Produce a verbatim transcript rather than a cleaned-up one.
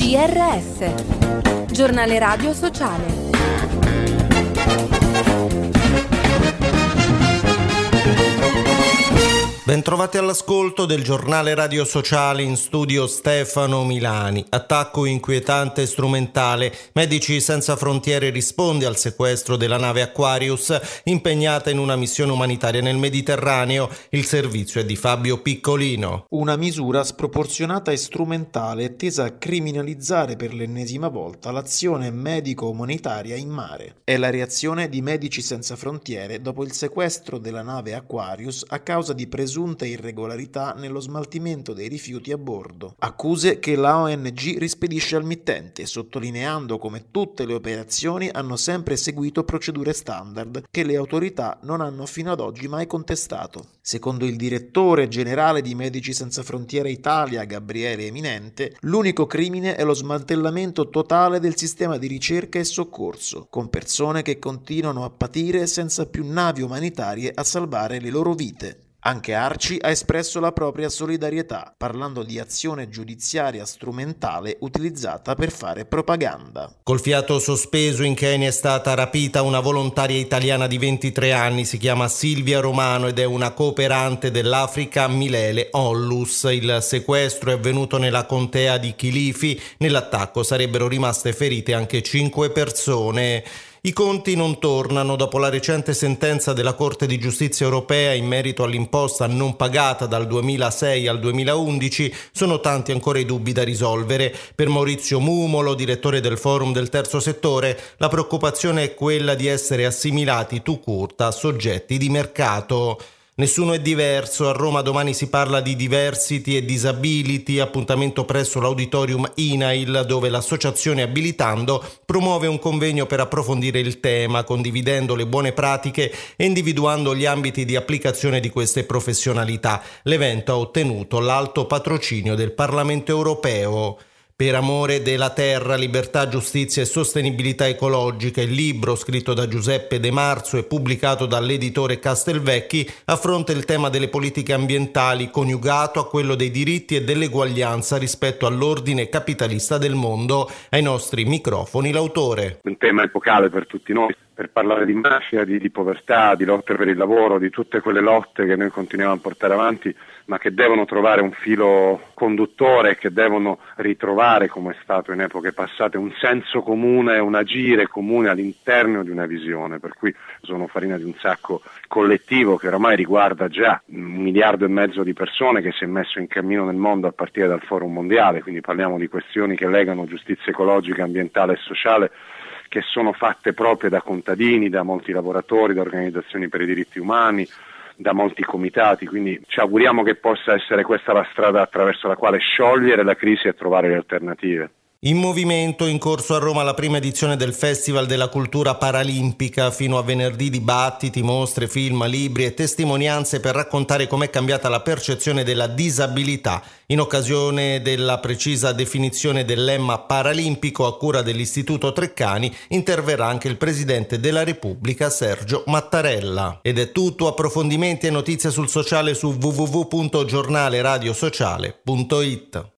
G R S, Giornale Radio Sociale. Bentrovati all'ascolto del Giornale Radio Sociale, in studio Stefano Milani. Attacco inquietante e strumentale. Medici Senza Frontiere risponde al sequestro della nave Aquarius impegnata in una missione umanitaria nel Mediterraneo. Il servizio è di Fabio Piccolino. Una misura sproporzionata e strumentale tesa a criminalizzare per l'ennesima volta l'azione medico-umanitaria in mare. È la reazione di Medici Senza Frontiere dopo il sequestro della nave Aquarius a causa di presunte irregolarità nello smaltimento dei rifiuti a bordo. Accuse che la O N G rispedisce al mittente, sottolineando come tutte le operazioni hanno sempre seguito procedure standard che le autorità non hanno fino ad oggi mai contestato. Secondo il direttore generale di Medici Senza Frontiere Italia, Gabriele Eminente, l'unico crimine è lo smantellamento totale del sistema di ricerca e soccorso, con persone che continuano a patire senza più navi umanitarie a salvare le loro vite. Anche Arci ha espresso la propria solidarietà, parlando di azione giudiziaria strumentale utilizzata per fare propaganda. Col fiato sospeso in Kenya è stata rapita una volontaria italiana di ventitré anni, si chiama Silvia Romano ed è una cooperante dell'Africa Milele Onlus. Il sequestro è avvenuto nella contea di Kilifi. Nell'attacco sarebbero rimaste ferite anche cinque persone. I conti non tornano dopo la recente sentenza della Corte di Giustizia Europea in merito all'imposta non pagata dal duemilasei al duemilaundici. Sono tanti ancora i dubbi da risolvere. Per Maurizio Mumolo, direttore del Forum del Terzo Settore, la preoccupazione è quella di essere assimilati tout court a soggetti di mercato. Nessuno è diverso. A Roma domani si parla di diversity e disability, appuntamento presso l'auditorium I N A I L, dove l'associazione Abilitando promuove un convegno per approfondire il tema, condividendo le buone pratiche e individuando gli ambiti di applicazione di queste professionalità. L'evento ha ottenuto l'alto patrocinio del Parlamento europeo. Per amore della terra, libertà, giustizia e sostenibilità ecologica, il libro scritto da Giuseppe De Marzo e pubblicato dall'editore Castelvecchi affronta il tema delle politiche ambientali coniugato a quello dei diritti e dell'eguaglianza rispetto all'ordine capitalista del mondo. Ai nostri microfoni l'autore. Un tema epocale per tutti noi, per parlare di mafia, di, di povertà, di lotte per il lavoro, di tutte quelle lotte che noi continuiamo a portare avanti, ma che devono trovare un filo conduttore, che devono ritrovare, come è stato in epoche passate, un senso comune, un agire comune all'interno di una visione, per cui sono farina di un sacco collettivo che oramai riguarda già un miliardo e mezzo di persone, che si è messo in cammino nel mondo a partire dal Forum Mondiale, quindi parliamo di questioni che legano giustizia ecologica, ambientale e sociale, che sono fatte proprio da contadini, da molti lavoratori, da organizzazioni per i diritti umani, da molti comitati, quindi ci auguriamo che possa essere questa la strada attraverso la quale sciogliere la crisi e trovare le alternative. In movimento, in corso a Roma la prima edizione del Festival della Cultura Paralimpica. Fino a venerdì dibattiti, mostre, film, libri e testimonianze per raccontare com'è cambiata la percezione della disabilità. In occasione della precisa definizione del lemma paralimpico a cura dell'Istituto Treccani interverrà anche il Presidente della Repubblica Sergio Mattarella. Ed è tutto. Approfondimenti e notizie sul sociale su w w w punto giornale radio sociale punto it.